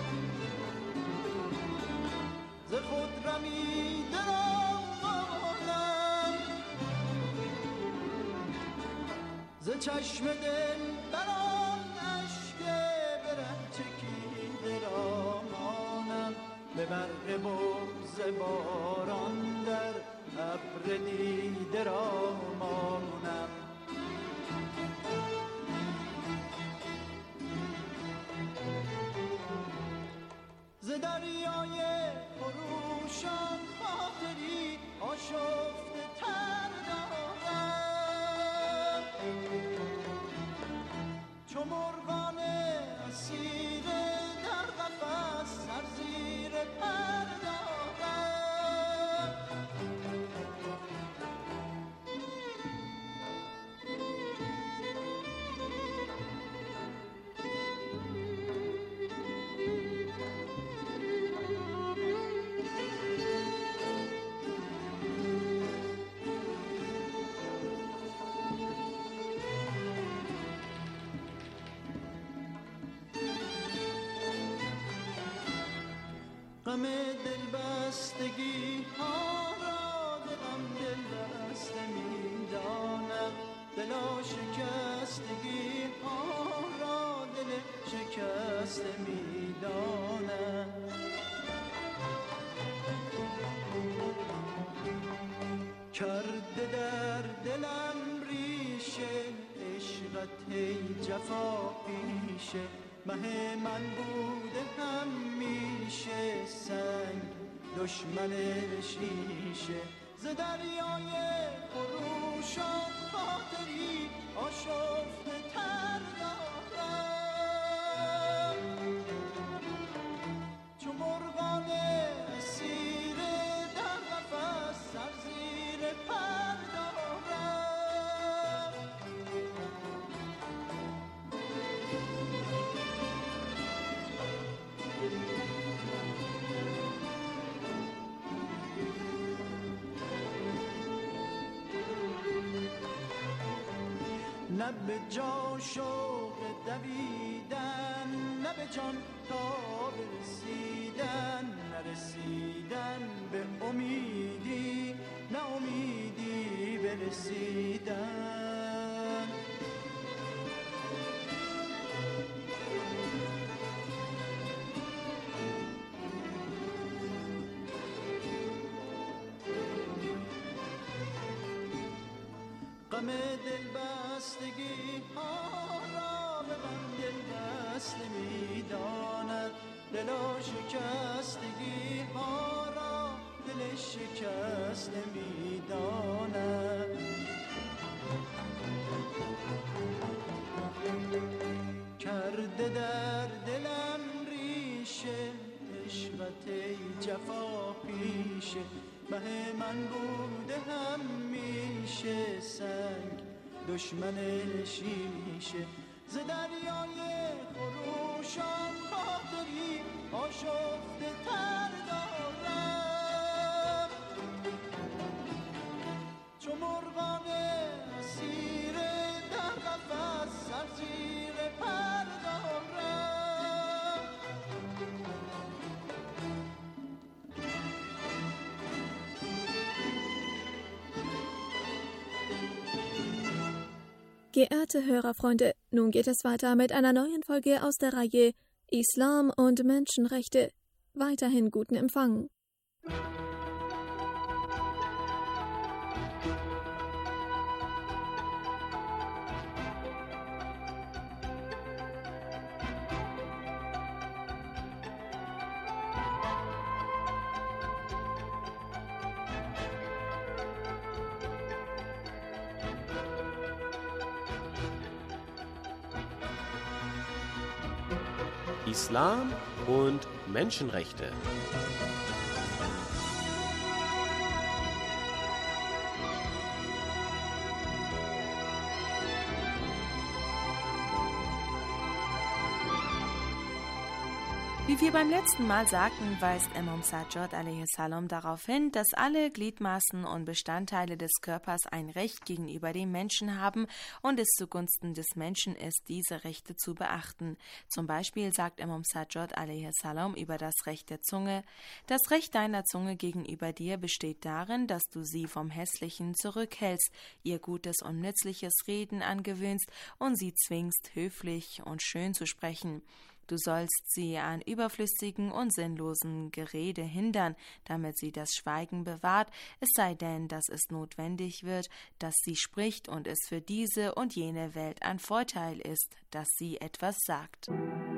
ز خود رمیدم مامانم ز چشم دل بران اشک برم چکیده را مانم به برق بغض باران در ابر دیده را مانم ز دریای خروشان خاطری آشفته تر دارم چو مرغان اسیر در قفس سر زیر پر دارم غم دلبستگی ها را دلم دلبسته می دانم دلا شکستگی ها را دل شکسته می دانم کرده در دلم ریشه عشقت ای جفا پیشه مه من بوده همیشه سنگ دشمن شیشه ز دریای خروشان خاطری آشفته تر دارم چو مرغان اسیر در قفس سر زیر پر دارم نه به جا شوق دویدن نه به جان تا برسیدن نرسیدن به امیدی نه امیدی برسیدن غم دل بستگی ها را به من دل بسته میداند دل شکستگی ها را دل شکسته میداند کرده در دلم ریشه عشقت جفا پیشه مه من بوده همیشه سنگ دشمن شیشه ز دریای خروشان خاطری آشفته تر دارم چو مرغان اسیر در قفس سر زیر پر دارم Geehrte Hörerfreunde, nun geht es weiter mit einer neuen Folge aus der Reihe Islam und Menschenrechte. Weiterhin guten Empfang. Islam und Menschenrechte. Wie wir beim letzten Mal sagten, weist Imam Sajjad a.s. darauf hin, dass alle Gliedmaßen und Bestandteile des Körpers ein Recht gegenüber dem Menschen haben und es zugunsten des Menschen ist, diese Rechte zu beachten. Zum Beispiel sagt Imam Sajjad a.s. über das Recht der Zunge: Das Recht deiner Zunge gegenüber dir besteht darin, dass du sie vom Hässlichen zurückhältst, ihr gutes und nützliches Reden angewöhnst und sie zwingst, höflich und schön zu sprechen. Du sollst sie an überflüssigen und sinnlosen Gerede hindern, damit sie das Schweigen bewahrt, es sei denn, dass es notwendig wird, dass sie spricht und es für diese und jene Welt ein Vorteil ist, dass sie etwas sagt.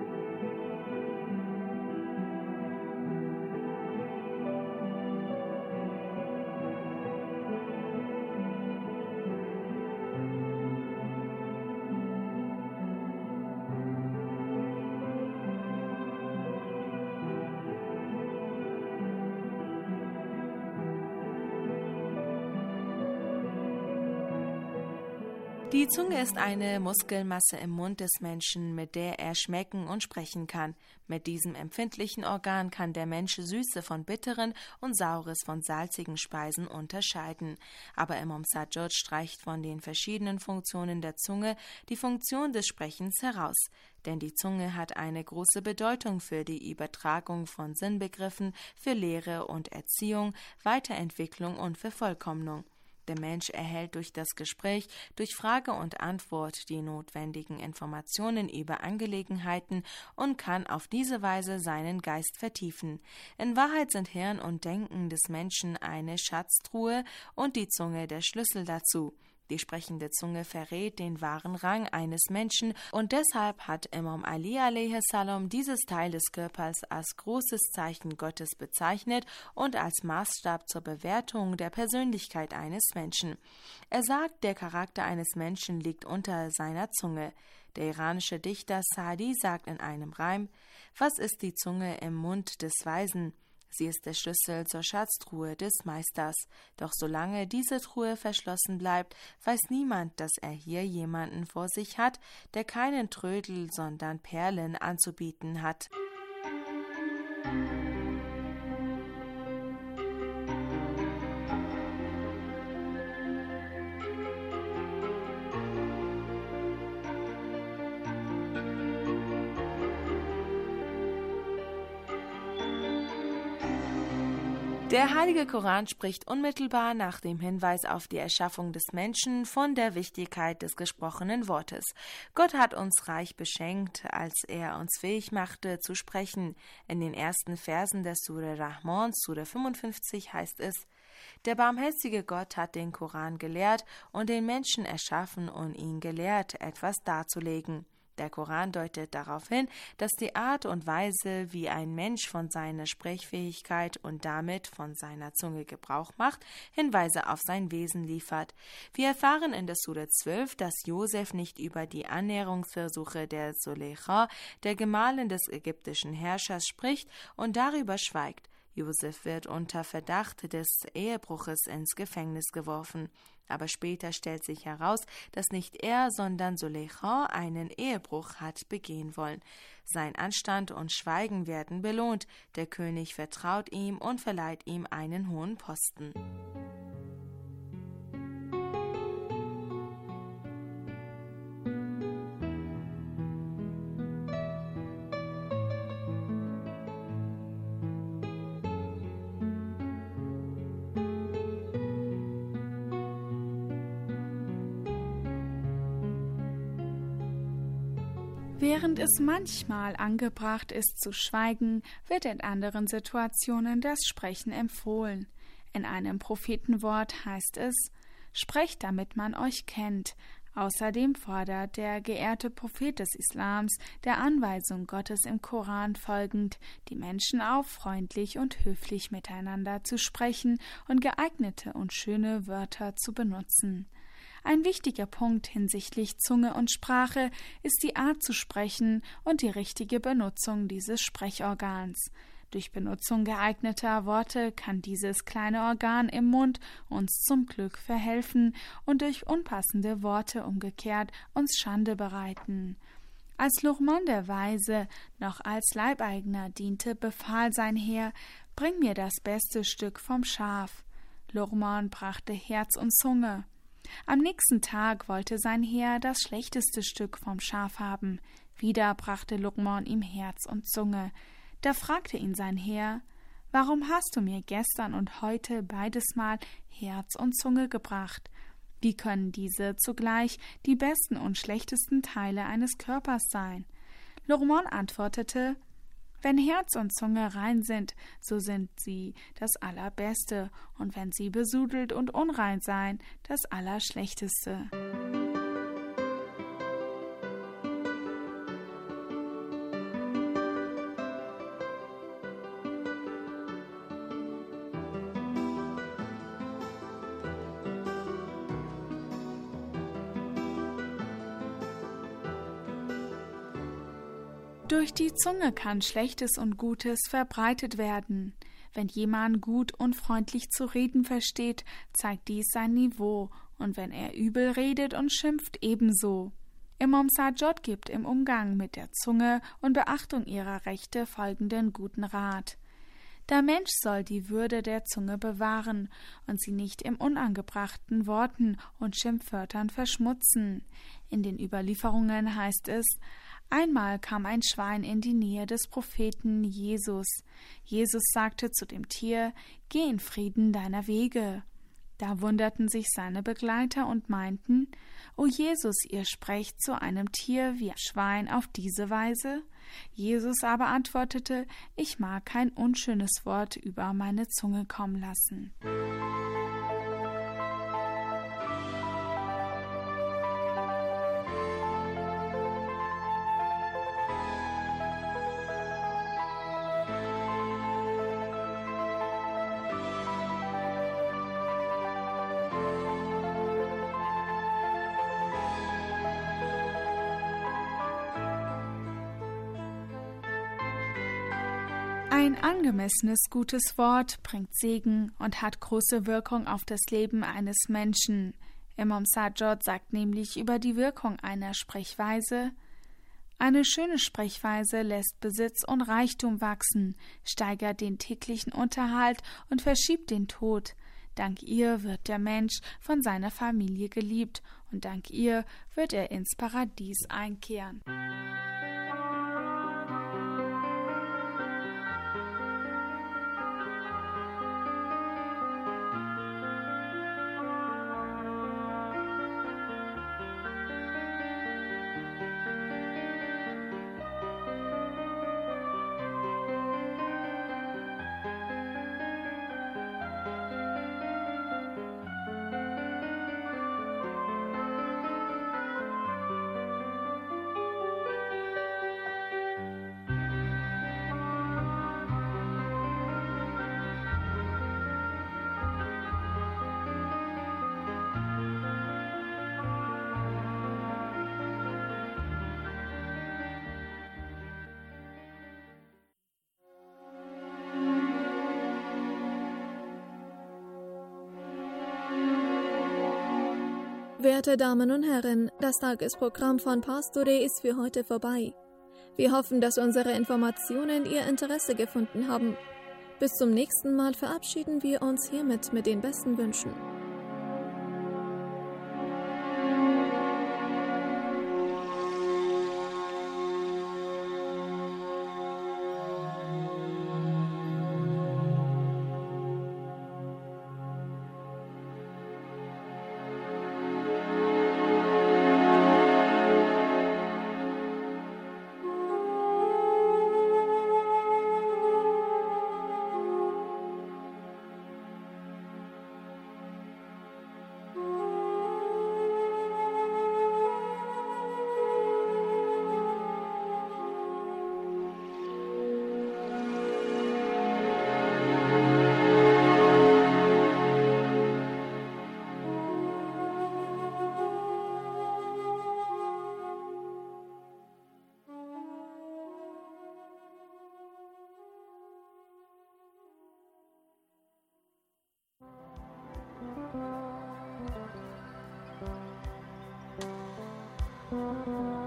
Die Zunge ist eine Muskelmasse im Mund des Menschen, mit der er schmecken und sprechen kann. Mit diesem empfindlichen Organ kann der Mensch Süße von bitteren und Saures von salzigen Speisen unterscheiden. Aber Imam Sajjad streicht von den verschiedenen Funktionen der Zunge die Funktion des Sprechens heraus. Denn die Zunge hat eine große Bedeutung für die Übertragung von Sinnbegriffen, für Lehre und Erziehung, Weiterentwicklung und Vervollkommnung. Der Mensch erhält durch das Gespräch, durch Frage und Antwort die notwendigen Informationen über Angelegenheiten und kann auf diese Weise seinen Geist vertiefen. In Wahrheit sind Hirn und Denken des Menschen eine Schatztruhe und die Zunge der Schlüssel dazu. Die sprechende Zunge verrät den wahren Rang eines Menschen und deshalb hat Imam Ali a.s. dieses Teil des Körpers als großes Zeichen Gottes bezeichnet und als Maßstab zur Bewertung der Persönlichkeit eines Menschen. Er sagt, der Charakter eines Menschen liegt unter seiner Zunge. Der iranische Dichter Saadi sagt in einem Reim: Was ist die Zunge im Mund des Weisen? Sie ist der Schlüssel zur Schatztruhe des Meisters. Doch solange diese Truhe verschlossen bleibt, weiß niemand, dass er hier jemanden vor sich hat, der keinen Trödel, sondern Perlen anzubieten hat. Der Heilige Koran spricht unmittelbar nach dem Hinweis auf die Erschaffung des Menschen von der Wichtigkeit des gesprochenen Wortes. Gott hat uns reich beschenkt, als er uns fähig machte, zu sprechen. In den ersten Versen der Sure Rahman, Sure 55, heißt es: Der barmherzige Gott hat den Koran gelehrt und den Menschen erschaffen und ihn gelehrt, etwas darzulegen. Der Koran deutet darauf hin, dass die Art und Weise, wie ein Mensch von seiner Sprechfähigkeit und damit von seiner Zunge Gebrauch macht, Hinweise auf sein Wesen liefert. Wir erfahren in der Sure 12, dass Josef nicht über die Annäherungsversuche der Zuleika, der Gemahlin des ägyptischen Herrschers, spricht und darüber schweigt. Josef wird unter Verdacht des Ehebruches ins Gefängnis geworfen. Aber später stellt sich heraus, dass nicht er, sondern Zuleika einen Ehebruch hat begehen wollen. Sein Anstand und Schweigen werden belohnt. Der König vertraut ihm und verleiht ihm einen hohen Posten. Während es manchmal angebracht ist zu schweigen, wird in anderen Situationen das Sprechen empfohlen. In einem Prophetenwort heißt es: Sprecht, damit man euch kennt. Außerdem fordert der geehrte Prophet des Islams, der Anweisung Gottes im Koran folgend, die Menschen auf, freundlich und höflich miteinander zu sprechen und geeignete und schöne Wörter zu benutzen. Ein wichtiger Punkt hinsichtlich Zunge und Sprache ist die Art zu sprechen und die richtige Benutzung dieses Sprechorgans. Durch Benutzung geeigneter Worte kann dieses kleine Organ im Mund uns zum Glück verhelfen und durch unpassende Worte umgekehrt uns Schande bereiten. Als Luqman der Weise noch als Leibeigner diente, befahl sein Heer: Bring mir das beste Stück vom Schaf. Luqman brachte Herz und Zunge. Am nächsten Tag wollte sein Heer das schlechteste Stück vom Schaf haben. Wieder brachte Luqman ihm Herz und Zunge. Da fragte ihn sein Heer: Warum hast du mir gestern und heute beides Mal Herz und Zunge gebracht? Wie können diese zugleich die besten und schlechtesten Teile eines Körpers sein? Luqman antwortete: Wenn Herz und Zunge rein sind, so sind sie das Allerbeste, und wenn sie besudelt und unrein seien, das Allerschlechteste. Durch die Zunge kann Schlechtes und Gutes verbreitet werden. Wenn jemand gut und freundlich zu reden versteht, zeigt dies sein Niveau, und wenn er übel redet und schimpft, ebenso. Imam Sajjad gibt im Umgang mit der Zunge und Beachtung ihrer Rechte folgenden guten Rat: Der Mensch soll die Würde der Zunge bewahren und sie nicht im unangebrachten Worten und Schimpfwörtern verschmutzen. In den Überlieferungen heißt es: Einmal kam ein Schwein in die Nähe des Propheten Jesus. Jesus sagte zu dem Tier: Geh in Frieden deiner Wege. Da wunderten sich seine Begleiter und meinten: O Jesus, ihr sprecht zu einem Tier wie ein Schwein auf diese Weise? Jesus aber antwortete: Ich mag kein unschönes Wort über meine Zunge kommen lassen. Ein angemessenes gutes Wort bringt Segen und hat große Wirkung auf das Leben eines Menschen. Imam Sajjad sagt nämlich über die Wirkung einer Sprechweise: Eine schöne Sprechweise lässt Besitz und Reichtum wachsen, steigert den täglichen Unterhalt und verschiebt den Tod. Dank ihr wird der Mensch von seiner Familie geliebt und dank ihr wird er ins Paradies einkehren. Werte Damen und Herren, das Tagesprogramm von Pastore ist für heute vorbei. Wir hoffen, dass unsere Informationen Ihr Interesse gefunden haben. Bis zum nächsten Mal verabschieden wir uns hiermit mit den besten Wünschen. Thank you.